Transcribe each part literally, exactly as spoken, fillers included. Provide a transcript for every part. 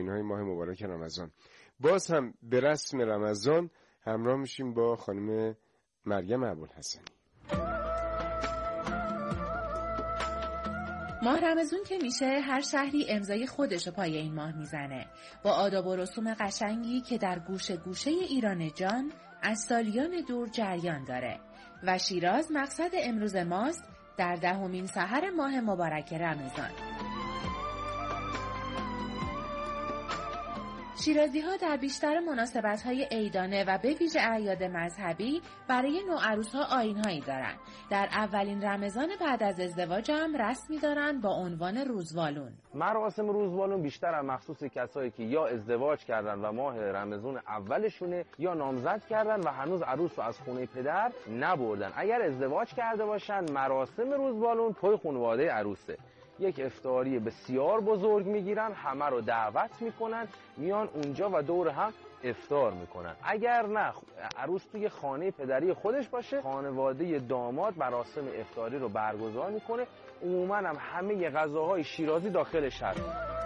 پایان‌های ماه مبارک رمضان. باز هم به رسم رمضان همراه میشیم با خانم مریم ابوالحسنی. ماه رمضان که میشه هر شهری امضای خودشو پای این ماه میزنه با آداب و رسوم قشنگی که در گوشه گوشه ایران جان از سالیان دور جریان داره و شیراز مقصد امروز ماست در دهمین سحر ماه مبارک رمضان. شیرازی‌ها در بیشتر مناسبت‌های عیدانه و به ویژه اعیاد مذهبی برای نوعروس‌ها آیین‌هایی دارن. در اولین رمضان بعد از ازدواج هم رسمی دارن با عنوان روزوالون. مراسم روزوالون بیشتر از مخصوص کسایی که یا ازدواج کردن و ماه رمضان اولشونه یا نامزد کردن و هنوز عروس رو از خونه پدر نبردن. اگر ازدواج کرده باشن مراسم روزوالون توی خانواده عروسه. یک افطاری بسیار بزرگ میگیرن، همه رو دعوت میکنن، میان اونجا و دور هم افطار میکنن. اگر نه عروس توی خانه پدری خودش باشه، خانواده داماد مراسم افطاری رو برگزار میکنه. عموما هم همه غذاهای شیرازی داخلش هست.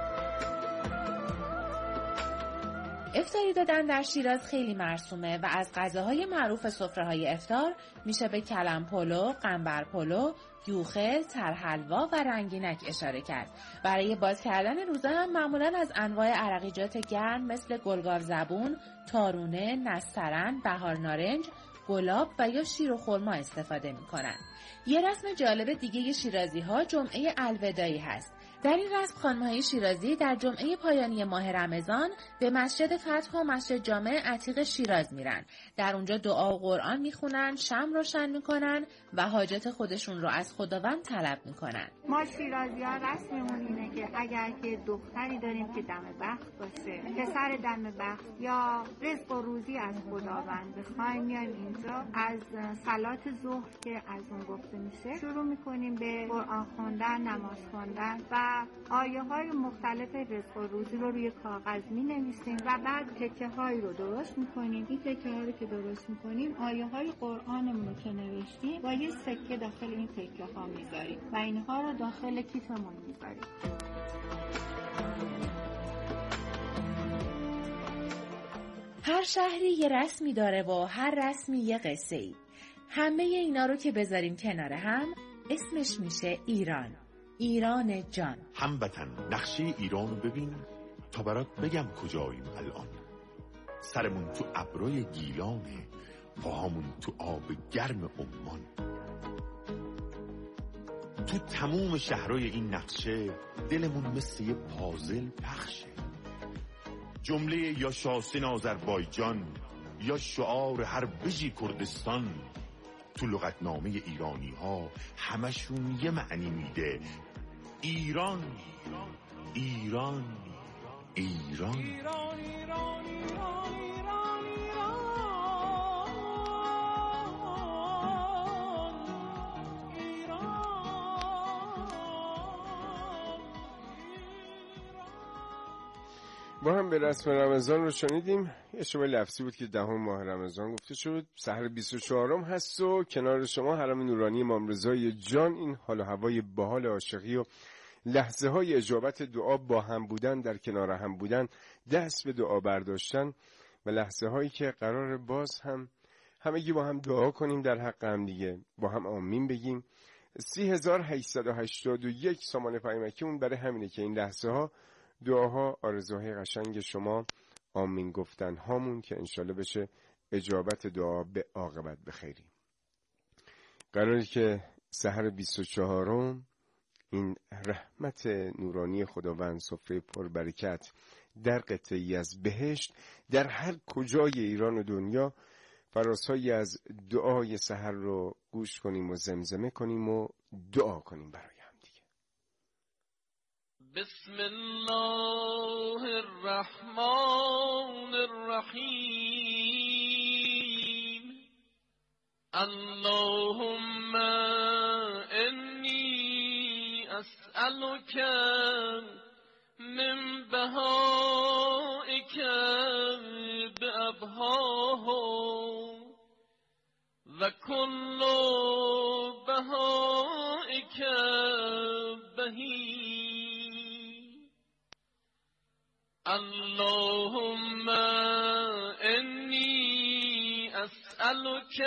افطاری دادن در شیراز خیلی مرسومه و از غذاهای معروف سفره‌های افطار میشه به کلم پلو، قنبر پلو، یوخه، ترحلوا و رنگینک اشاره کرد. برای باز کردن روزه هم معمولاً از انواع عرقیجات گرم مثل گلگاو زبون، تارونه، نسترن، بهار نارنج، گلاب و یا شیر و خرما استفاده میکنن. یه رسم جالب دیگه شیرازی‌ها جمعه الوداعی هست. در این رسم خانم‌های شیرازی در جمعه پایانی ماه رمضان به مسجد فتح و مسجد جامع عتیق شیراز میرن. در اونجا دعا و قرآن میخونن، شمع روشن میکنن و حاجات خودشون رو از خداوند طلب میکنن. ما شیرازی‌ها رسممون اینه که اگر که دختری داریم که دم بخت باشه، پسر دم بخت یا رزق و روزی از خداوند بخوایم، میایم اینجا از صلات ظهر که از اون گفته میشه شروع میکنیم به قرآن خوندن، نماز خوندن و آیه های مختلف رزق و روزی رو روی کاغذ می نویسیم و بعد تکه هایی رو درست می کنیم. این تکه ها رو که درست می کنیم آیه های قرآنمون رو که نوشتیم با یه سکه داخل این تکه ها می ذاریم و اینها رو داخل کیفمون می ذاریم. هر شهری یه رسمی داره و هر رسمی یه قصه ای. همه اینا رو که بذاریم کنار هم اسمش میشه ایران. ایران جان. هموطن نقشه ایران رو ببین تا برات بگم کجاییم الان. سرمون تو ابرای گیلانه، پاهامون تو آب گرم عمان. تو تموم شهرهای این نقشه دلمون مثل یه پازل پخشه. جمله یا شاسن آذربایجان یا شعار هر بژی کردستان تو لغتنامه ایرانی ها همشون یه معنی میده. ایران ایران ایران ایران ایران ایران ایران با هم به رسم رمضان رو شنیدیم. یه شما لفظی بود که دهم ماه رمضان گفته شد. سحر بیست و چهارم هست و کنار شما حرم نورانی امام رضای جان. این حال و هوای باحال عاشقی و لحظه های اجابت دعا با هم بودن، در کنار هم بودن، دست به دعا برداشتن و لحظه هایی که قرار باز هم همگی با هم دعا کنیم در حق هم دیگه، با هم آمین بگیم. سی هزار هشتصد و هشتاد و یک سامان پیامکی اون برای همینه که این لحظه ها دعاها، آرزوهای قشنگ شما، آمین گفتن هامون که انشالله بشه اجابت دعا به عاقبت بخیری. قراری که سحر بیست و چهارم این رحمت نورانی خداوند، سفره پربرکت در قطعی از بهشت در هر کجای ایران و دنیا، فراسایی از دعای سحر رو گوش کنیم و زمزمه کنیم و دعا کنیم برای هم دیگه. بسم الله الرحمن الرحیم. اللهم انی اسألك من بهائك بأبهاهم و کل بهائك بهی. اللهم انی اسألک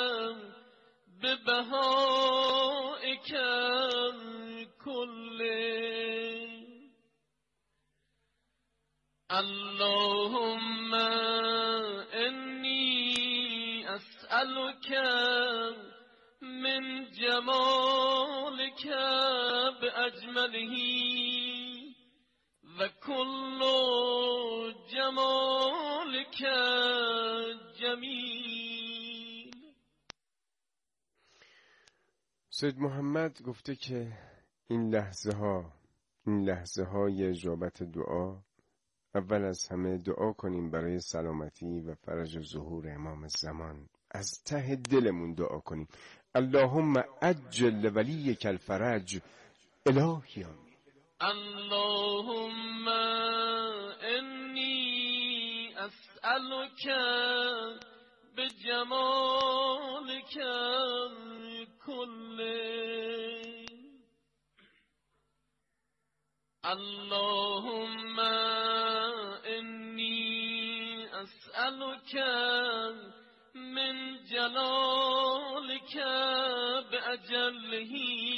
ببهائک کله اللهم انی اسألک من جمالک باجمله و کل جمالک جمیل. سید محمد گفته که این لحظه ها این لحظه های اجابت دعا، اول از همه دعا کنیم برای سلامتی و فرج ظهور امام زمان. از ته دلمون دعا کنیم اللهم عجل ولیک الفرج. الهی آمین. اللهم انی اسألک بجمالک کله اللهم انی اسألک من جلالک باجله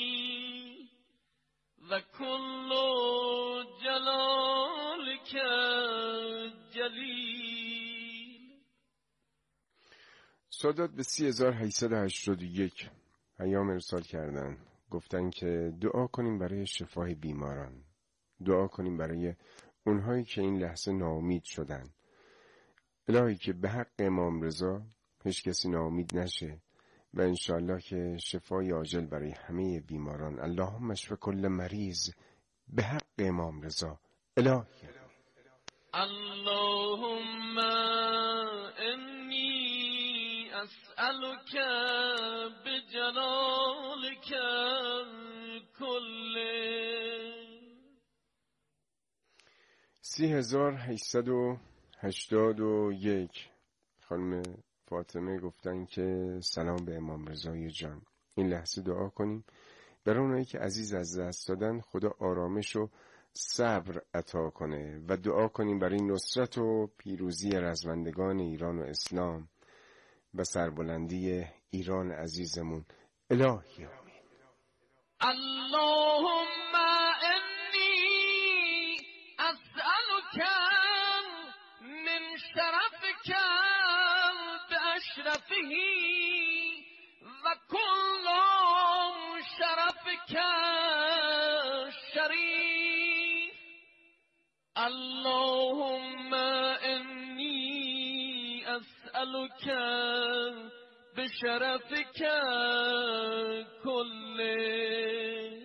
و کل جلالک جلیل. سادات به سی هزار و هشتصد و هشتاد و یک پیام ارسال کردن، گفتن که دعا کنیم برای شفای بیماران، دعا کنیم برای اونهایی که این لحظه ناامید شدن. الهی که به حق امام رضا هیچ کسی ناامید نشه و انشاءالله که شفای عاجل برای همه بیماران. اللهم اشف کل مریض به حق امام رضا. الهی اللهم انی اسألک بجلالک کله. سی هزار هشتصد و هشتاد و یک خانم فاطمه گفتن که سلام به امام رضای جان. این لحظه دعا کنیم برای اونایی که عزیز از دست دادن، خدا آرامش و صبر عطا کنه و دعا کنیم برای نصرت و پیروزی رزمندگان ایران و اسلام و سربلندی ایران عزیزمون. الهی آمین. اللهم انی اسألک من شرفک باشرفه و کل شرفک شریف. اللهم انی اسألک بشرفک کله.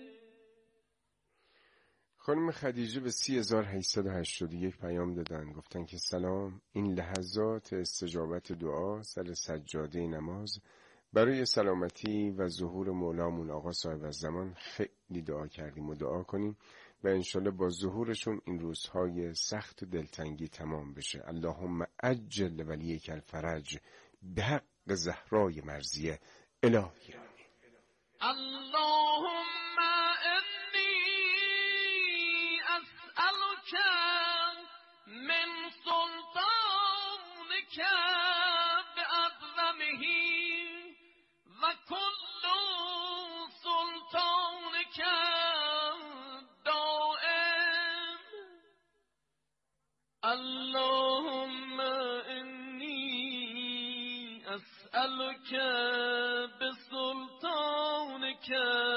خانم خدیجه به سی هزار و هشتصد و هشتاد و یک پیام دادن، گفتن که سلام، این لحظات استجابت دعا سر سجاده نماز برای سلامتی و ظهور مولامون آقا صاحب الزمان خیلی دعا کردیم و دعا کنیم و انشالله با ظهورشون این روزهای سخت و دلتنگی تمام بشه. اللهم عجل ولیک الفرج به حق زهرای مرضیه. الهی آمین. اللهم انی اسألک من سلطانک باعظمه و کل سلطانک دائم. اللهم انی اسألک بسلطانک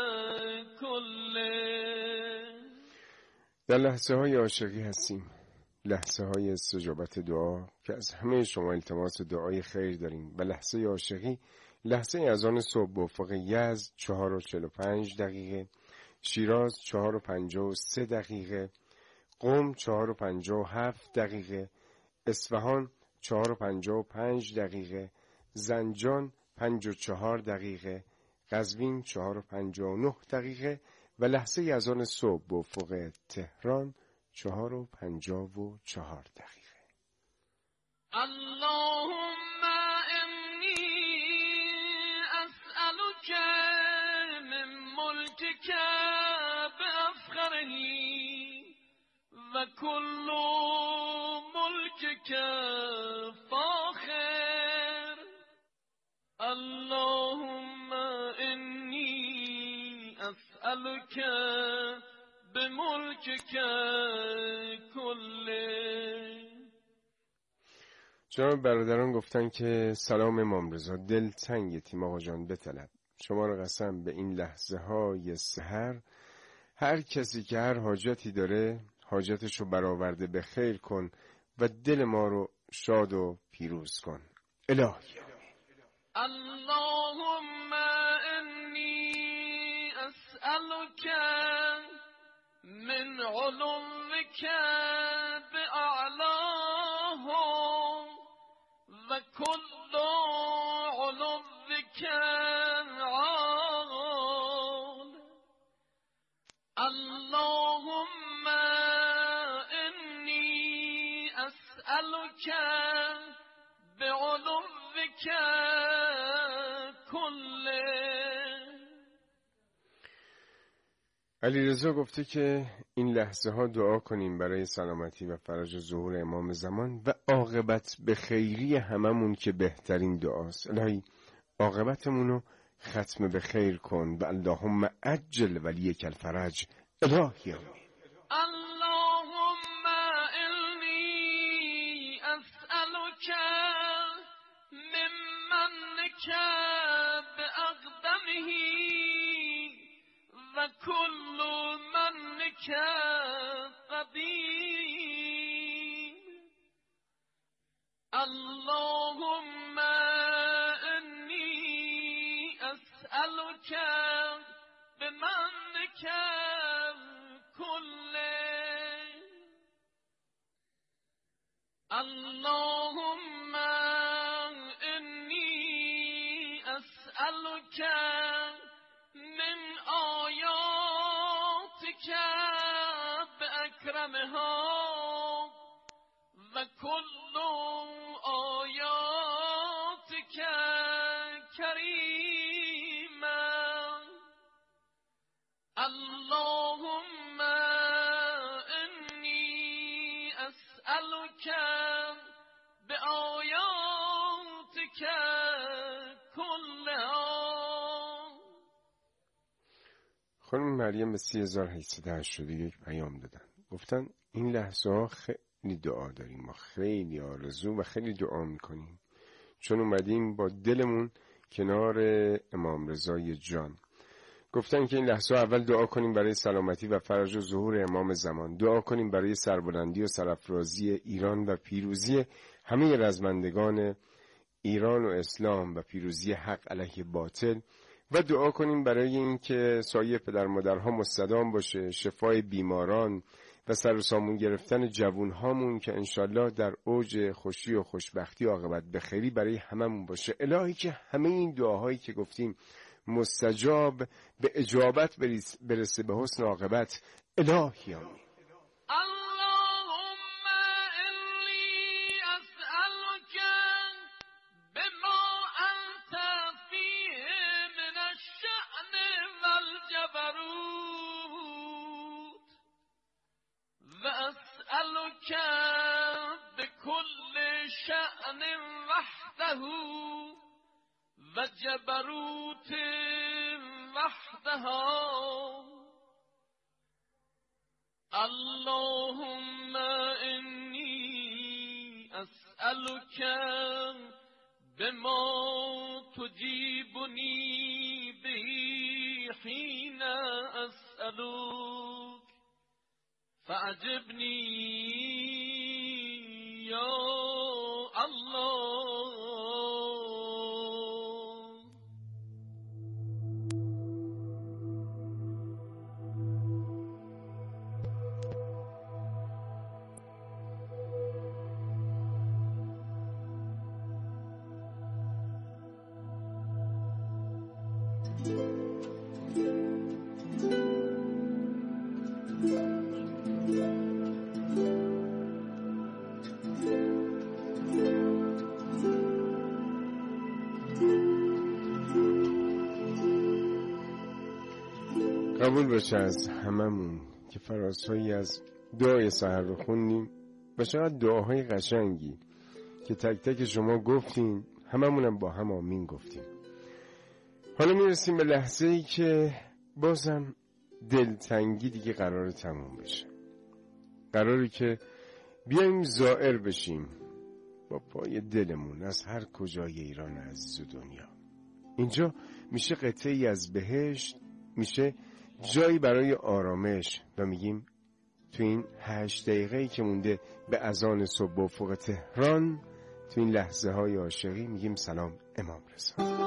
کله. در لحظه های عاشقی هستیم، لحظه های استجابت دعا که از همه شما التماس دعای خیر داریم. و لحظه عاشقی لحظه اذان صبح به افق یزد چهار و چهل و پنج دقیقه، شیراز چهار و پنجاه و سه دقیقه، قم چهار و پنجاه و هفت دقیقه، اصفهان چهار و پنجاه و پنج دقیقه، زنجان پنج و چهار دقیقه، قزوین چهار و پنجاه و نه دقیقه و لحظه اذان صبح به افق تهران چهار و پنجاه و چهار دقیقه. اللهم انی اسألک من ملکک بافخره و و کل ملکک فاخر اللهم انی اسألک بملکک کله. جناب برادران گفتن که سلام امام رضا، دل تنگ تیم آقا جان بطلب. شما رو قسم به این لحظه های سحر هر کسی که هر حاجتی داره حاجتشو برآورده به خیر کن و دل ما رو شاد و پیروز کن. الهی اللهم انی اسألک من علومک باعلاهم و کل علومک عال. اللهم انی اسألک بعلومک کله. علیرضا گفته که این لحظه ها دعا کنیم برای سلامتی و فرج ظهور امام زمان و عاقبت به خیری هممون که بهترین دعاست. الهی عاقبتمونو ختم به خیر کن و اللهم عجل ولیک الفرج. الهی اللهم انی اسألک ممنک باقدمه و کل منک قدیم. اللهم انی اسألک بمنک کله. اللهم انی اسألک من آیاتک باکرمها و کل آیاتک کریما. اللهم انی اسألک بآیاتک کلها. خانم مریم به سی هزار و هشتصد و هشتاد و یک پیام دادن، گفتن این لحظه ها خیلی دعا داریم، ما خیلی آرزو و خیلی دعا میکنیم چون اومدیم با دلمون کنار امام رضای جان. گفتن که این لحظه ها اول دعا کنیم برای سلامتی و فرج و ظهور امام زمان، دعا کنیم برای سربلندی و سرافرازی ایران و پیروزی همه رزمندگان ایران و اسلام و پیروزی حق علیه باطل، و دعا کنیم برای اینکه سایه پدر مادرها مستدام باشه، شفای بیماران و سر و سامون گرفتن جوونهامون که انشالله در اوج خوشی و خوشبختی و عاقبت به خیری برای هممون باشه. الهی که همه این دعاهایی که گفتیم مستجاب به اجابت برسه به حسن عاقبت. الهی آمین. وأسألك بكل شأن وحده وجبروت وحدها. اللهم إني أسألك بما تجيبني به حين أسألك فعجبني یا الله. قبول بشه از هممون که فرازهایی از دعای سحر رو خوندیم و چقدر دعاهای قشنگی که تک تک شما گفتین، هممونم با هم آمین گفتیم. حالا میرسیم به لحظه ای که بازم دلتنگی دیگه قرار تموم بشه. قراری که بیایم زائر بشیم با پای دلمون از هر کجای ایران عزیز و دنیا. اینجا میشه قطعی از بهشت، میشه جایی برای آرامش و میگیم تو این هشت دقیقه‌ای که مونده به اذان صبح و افق تهران، تو این لحظه های عاشقی میگیم سلام امام رضا.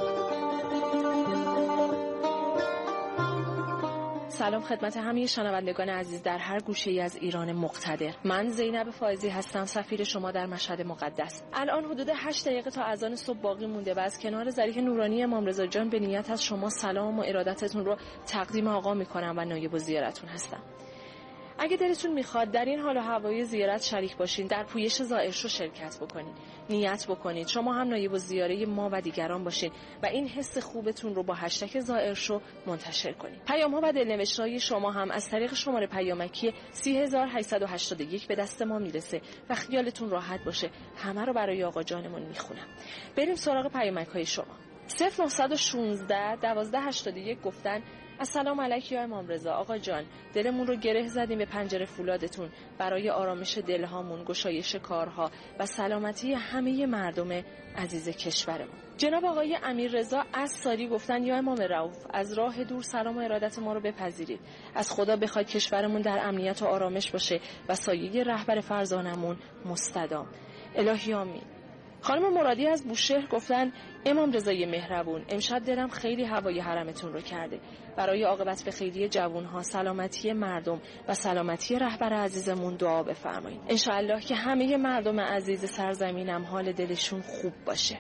سلام خدمت همه شنوندگان عزیز در هر گوشه‌ای از ایران مقتدر. من زینب فائزی هستم، سفیر شما در مشهد مقدس. الان حدود هشت دقیقه تا اذان صبح باقی مونده و از کنار ضریح نورانی امام رضا جان به نیت از شما سلام و ارادتتون رو تقدیم آقا میکنم و نایب الزیارتون هستم. اگه دلتون میخواد در این حال و هوای زیارت شریک باشین، در پویش زائرشو شرکت بکنین، نیت بکنید شما هم نایب الزیاره ما و دیگران باشین و این حس خوبتون رو با هشتگ زائرشو منتشر کنین. پیام‌ها و دلنوشت‌های شما هم از طریق شماره پیامکی سه هزار و هشتصد و هشتاد و یک به دست ما میرسه و خیالتون راحت باشه همه رو برای آقا جانمون میخونم. بریم سراغ پیامک‌های شما. صفر نه یک شش دوازده هشتاد و یک گفتن السلام علیک یا امام رضا. آقا جان دلمون رو گره زدیم به پنجره فولادتون برای آرامش دلهامون، گشایش کارها و سلامتی همه مردم عزیز کشورمون. جناب آقای امیر رضا از ساری گفتن یا امام رؤوف از راه دور سلام و ارادت ما رو بپذیرید. از خدا بخواید کشورمون در امنیت و آرامش باشه و سایه رهبر فرزانمون مستدام. الهی آمین. خانم مرادی از بوشهر گفتن امام رضای مهربون امشب دلم خیلی هوای حرمتون رو کرده. برای عاقبت به خیری جوانها، سلامتی مردم و سلامتی رهبر عزیزمون دعا بفرمایید. انشاءالله که همه مردم عزیز سرزمینم حال دلشون خوب باشه.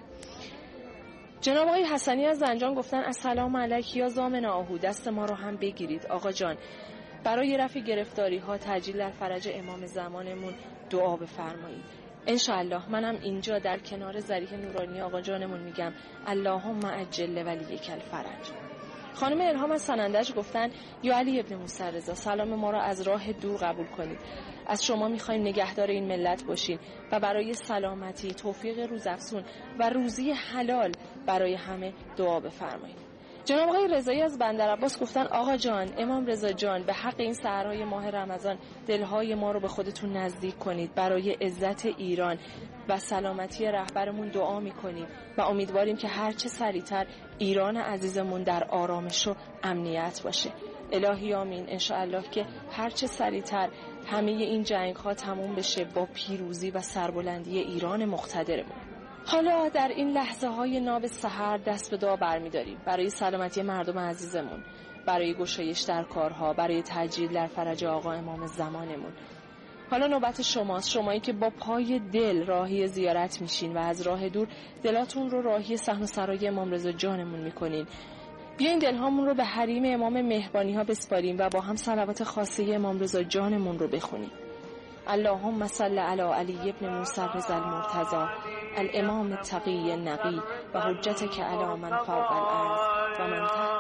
جناب آقای حسنی از زنجان گفتن السلام علیک یا ضامن آهو، دست ما رو هم بگیرید آقا جان. برای رفع گرفتاری ها، تجلیل در فرج امام زمانمون دعا بفرمایید. انشاءالله منم اینجا در کنار ضریح نورانی آقا جانمون میگم اللهم عجل ولیک الفرج. خانم الهام از سنندج گفتن یا علی ابن موسی رضا سلام ما را از راه دور قبول کنید. از شما میخوایم نگهدار این ملت باشین و برای سلامتی، توفیق روزافزون و روزی حلال برای همه دعا بفرمایید. جناب آقای رضایی از بندرعباس گفتن آقا جان، امام رضا جان، به حق این سحرهای ماه رمضان دلهای ما رو به خودتون نزدیک کنید. برای عزت ایران و سلامتی رهبرمون دعا میکنیم و امیدواریم که هرچه سریعتر ایران عزیزمون در آرامش و امنیت باشه. الهی آمین. انشاءالله که هرچه سریعتر همه این جنگ ها تموم بشه با پیروزی و سربلندی ایران مقتدرمون. حالا در این لحظه های ناب سحر دست به دعا برمی‌داریم برای سلامتی مردم عزیزمون، برای گشایش در کارها، برای تجلیل در فرج آقا امام زمانمون. حالا نوبت شماست، شمایی که با پای دل راهی زیارت میشین و از راه دور دلاتون رو راهی صحن و سرای امام رضا جانمون میکنین. بیاین دلهامون رو به حریم امام مهربانی ها بسپاریم و با هم صلوات خاصه امام رضا جانمون رو بخونیم. اللهم صل علی علی ابن موسی رضا المرتضی الامام التقی النقی و حجتک علی من فوق الارض و من تحت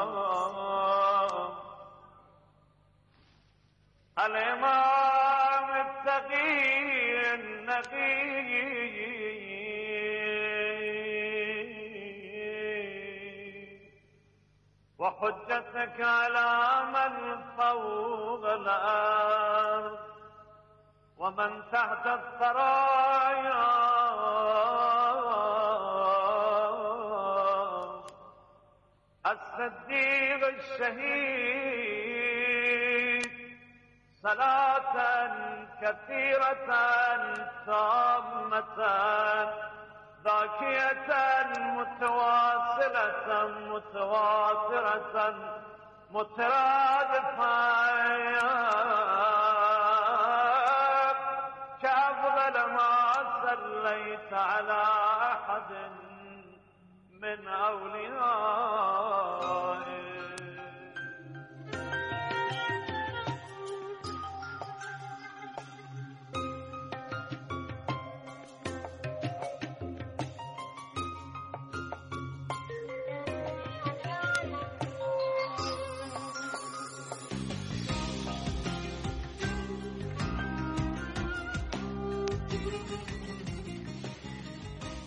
السماء. الامام التقی النقی و حجتک علی من فوق الارض و من تحت الثرایا. الصديق الشهيد صلاة كثيرة تامة ذاكية متواصلة متواترة مترادفة كأفضل ما صليت على أحد من أوليائه.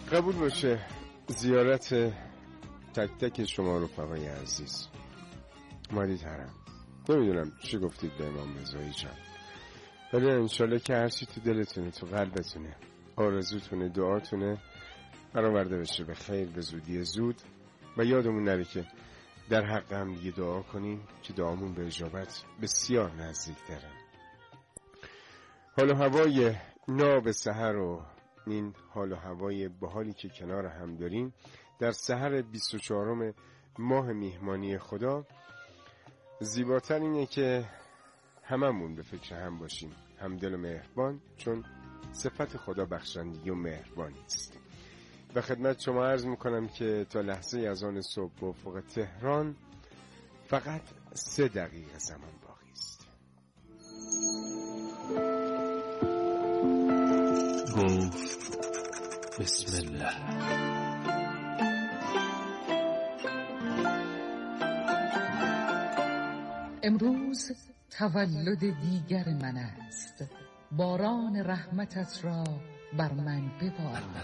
قبول باشه زیارت تک تک شما رفقای عزیز. مادی ترم نمیدونم چی گفتید به امام رضایی جان، ولی انشالله که هرچی تو دلتونه، تو قلبتونه، آرزوتونه، دعاتونه برآورده بشه به خیر به زودی زود. و یادمون نره که در حق هم دیگه دعا کنیم که دعامون به اجابت بسیار نزدیک داره. حال و هوای ناب سحر و این حال و هوای باحالی که کنار هم داریم در سحر بیست و چهارم ماه میهمانی خدا، زیباتر اینه که هممون به فکر هم باشیم، همدل و مهربان، چون صفت خدا بخشندگی و مهربانی است. و خدمت شما عرض میکنم که تا لحظه اذان صبح به افق تهران فقط سه دقیقه زمان باقی است. گفت بسم الله. امروز تولد دیگر من است، باران رحمتت را بر من ببار.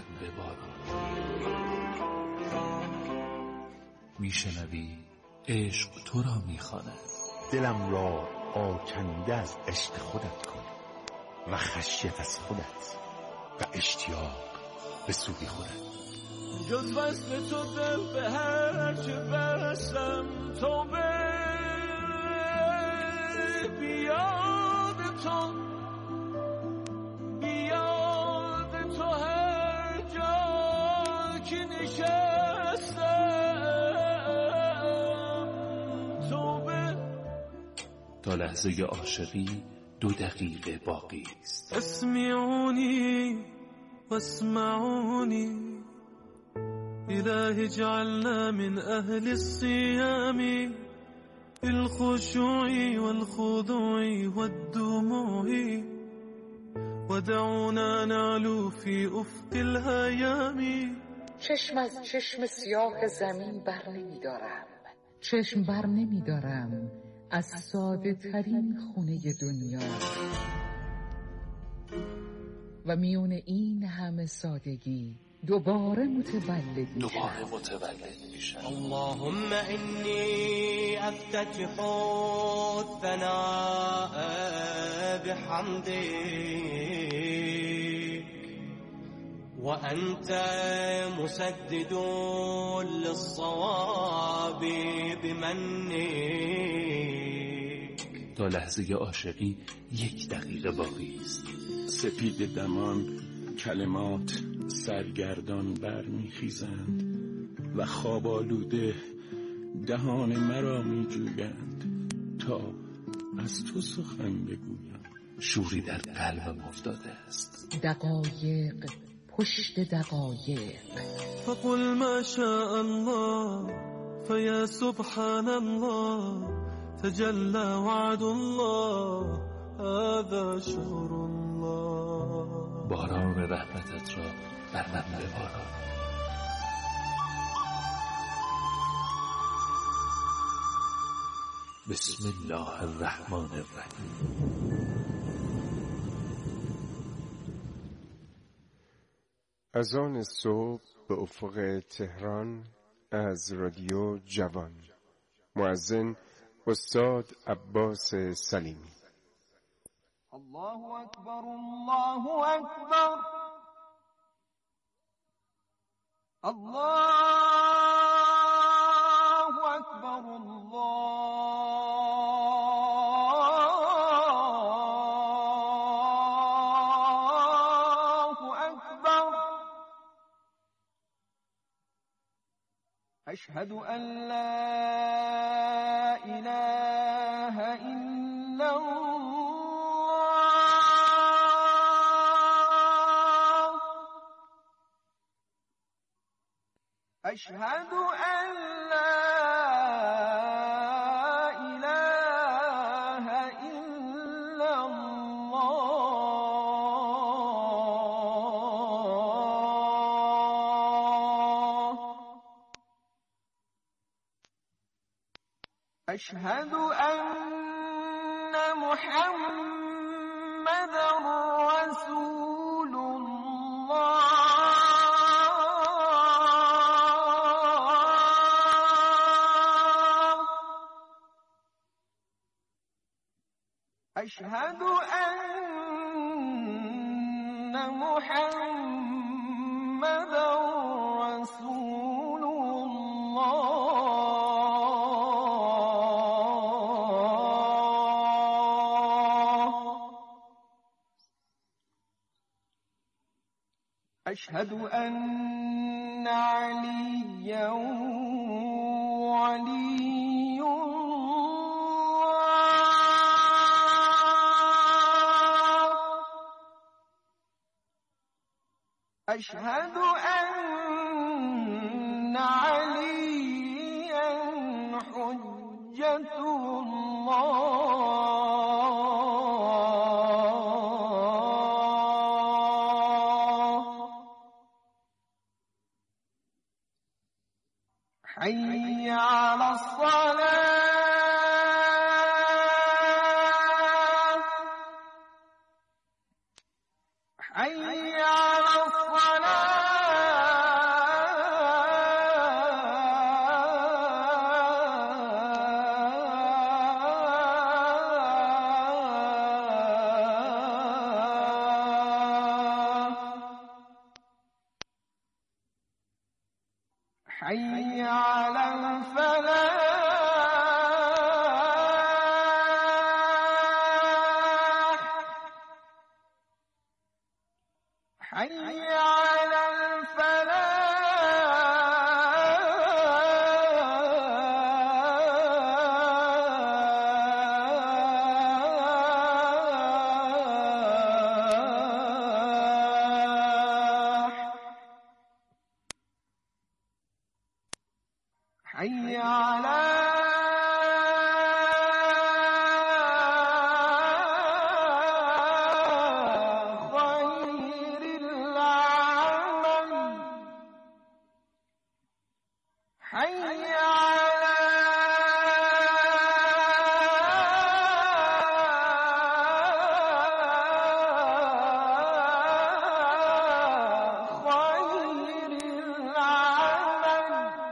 میشنوی عشق تو را میخواند. دلم را آکنده از عشق خودت کن و خشیت از خودت و اشتیاق به سوی خودت. جز وصل تو دل به هر چه بستم تو به بیاد تو، بیاد تو هر جا که نشستم تو به. تا لحظه عاشقی دو دقیقه باقی است. اسمعونی واسمعونی إله اجعلنا من أهل الصيام بالخشوع والخضوع والدموع ودعونا نعلو في أفق الهيام. چشم از چشم سیاه زمین بر نمی دارم، چشم بر نمی دارم از ساده ترین خونه دنیا و میون این همه سادگی دوباره متولد دوباره متولد میشم. اللهم انی افتتح الثناء بحمدک و انت مسدد للصواب بمنک. تا لحظه عاشقی یک دقیقه باقی است. سپید دمان کلمات سرگردان برمیخیزند و خواب آلوده دهان مرا میجویند تا از تو سخن بگویم. شوری در قلبم افتاده است. دقایق پشت دقایق. فقل ما شاء الله فیا سبحان الله تجلى وعد الله هذا شهر الله. باران رحمتت را بر من بباران. بسم الله الرحمن الرحیم. اذان صبح به افق تهران از رادیو جوان. مؤذن استاد عباس سلیمی. الله اکبر الله اکبر الله اکبر الله اکبر. اشهد ان لا اله الا الله. أشهد أن لا إله إلا الله. أشهد أن محمد رسول الله. أشهد أن محمد رسول الله أشهد أن عليا ولي الله أشهد أن عليا حجة الله حي على الصلاة حي على حي على الفلاح حي على حي على خير العمل حي على خير العمل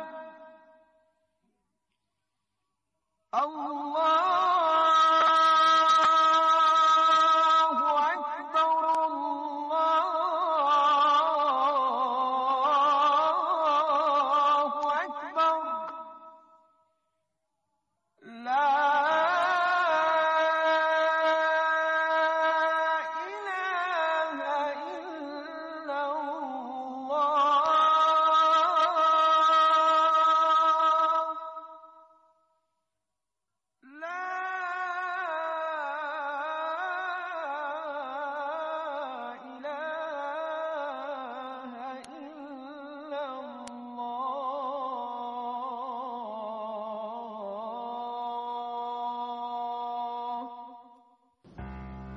الله أكبر الله أكبر لا إله إلا الله لا إله إلا الله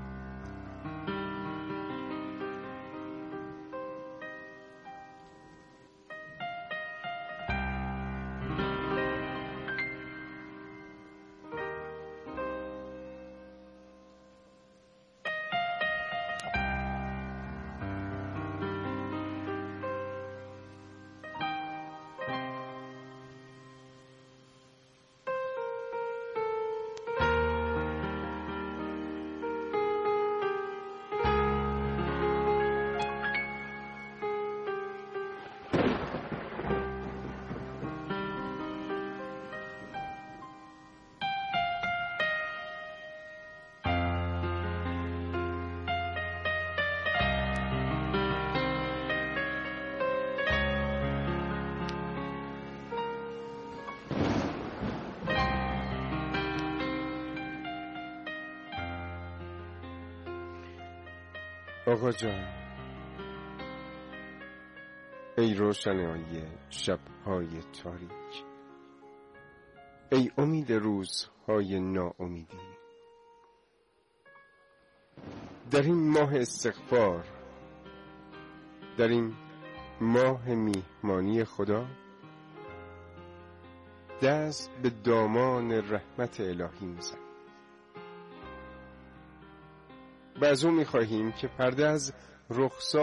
آقا جان، ای روشنایی شب‌های تاریک، ای امید روزهای ناامیدی، در این ماه استغفار، در این ماه میهمانی خدا، دست به دامان رحمت الهی میزن و از او میخواهیم که پرده از رخسار